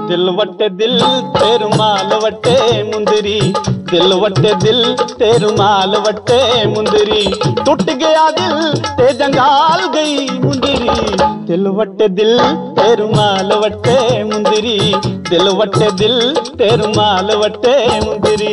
दिल वटे दिल ते रुमाल वटे मुंदरी, दिल वटे दिल ते रुमाल वटे मुंदरी, टूट गया दिल ते जंगाल गई मुंदरी। दिल वटे दिल ते रुमाल वटे मुंदरी, दिल वटे दिल ते रुमाल वटे मुंदरी।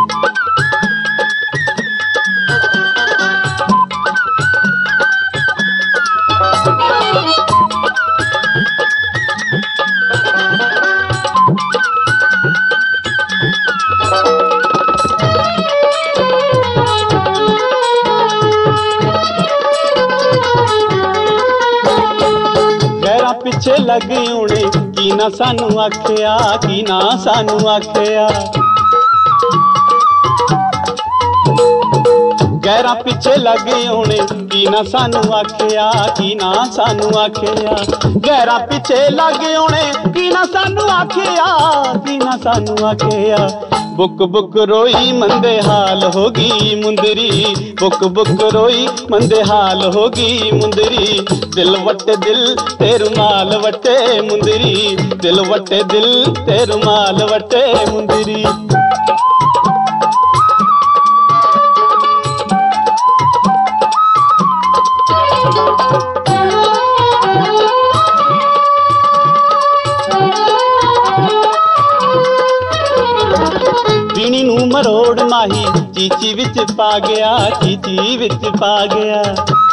पिछे लग उणे की ना सानू आखिया, की ना सानू आखिया। गैरा पिछे लग उणे की ना सानू आखिया, की ना सानू आखिया। गैरा पिछे लग उणे की ना सानू आखिया, की ना सानू आखिया। बुक बुक रोई मंदे हाल होगी मुंदरी, बुक बुक रोई मंदे हाल होगी मुंदरी। दिल वटे दिल ते रुमाल वटे मुंदरी, दिल वटे दिल ते रुमाल वटे मुंदरी। बीनी नू मरोड़ माही चीची विच पा गया, चीची विच पा गया।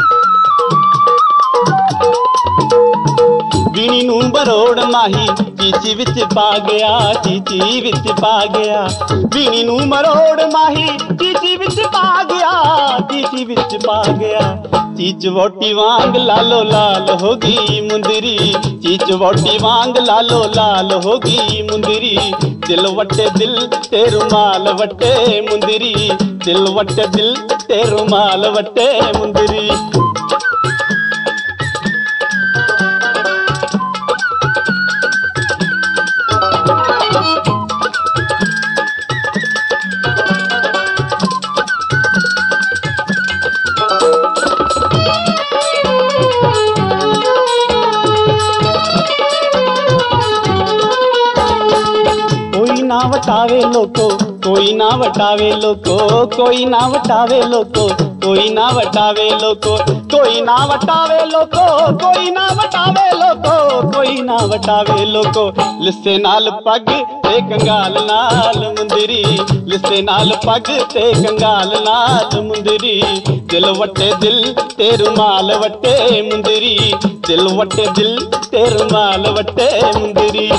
बीनी नू मरोड़ माही चीची विच पा गया, चीची विच पा गया। बीनी नू मरोड़ माही चीची विच पा गया, चीची विच पा गया। चीच वोटी वांग लालो लाल होगी मुंदरी, चीच वोटी वांग लालो लाल होगी मुंदरी। दिल वटे दिल ते रुमाल वटे मुंदरी, दिल वटे दिल ते रुमाल वटे मुंदरी। ना वटावे लोको, कोई ना वटावे लोको, कोई ना वटावे लोको, कोई ना वटावे लोको, कोई ना वटावे लोको, कोई ना वटावे लोको, कोई ना वटावे लोको। लिस्से नाल पग ते कंगाल नाल मुंदरी, लिस्से नाल पग ते कंगाल नाल मुंदरी। दिल वटे दिल ते रुमाल वटे मुंदरी, दिल वटे दिल ते रुमाल वटे मुंदरी।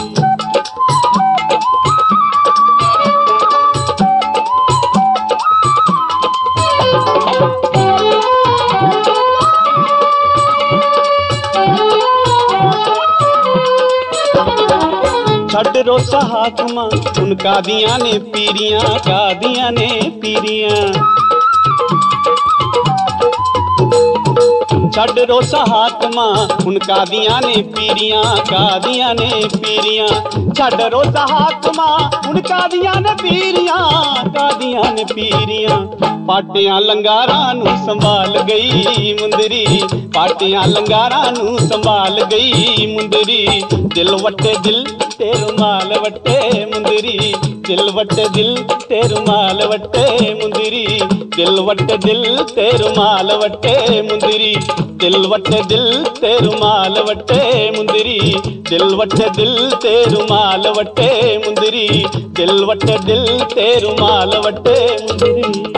छड़ रोसा हाकमा उन कादियां ने पीरियां, कादियां ने पीरियां। छड़ रोसा हाकमा उन कादियां ने पीरियां, कादियां ने पीरियां। छड़ रोसा हाकमा उन कादियां ने पीरियां, कादियां ने पीरियां। पाटियां लंगारां नू संभाल गई मुंदरी, पाटियां लंगारां नू संभाल गई मुंदरी। दिल वटे दिल ते रुमाल वटे मुंदरी, दिल वटे दिल ते रुमाल वटे मुंदरी। दिल वटे दिल ते रुमाल वटे मुंदरी, दिल वटे दिल ते रुमाल वटे मुंदरी। दिल वटे दिल ते रुमाल वटे मुंदरी, दिल वटे दिल ते रुमाल वटे मुंदरी।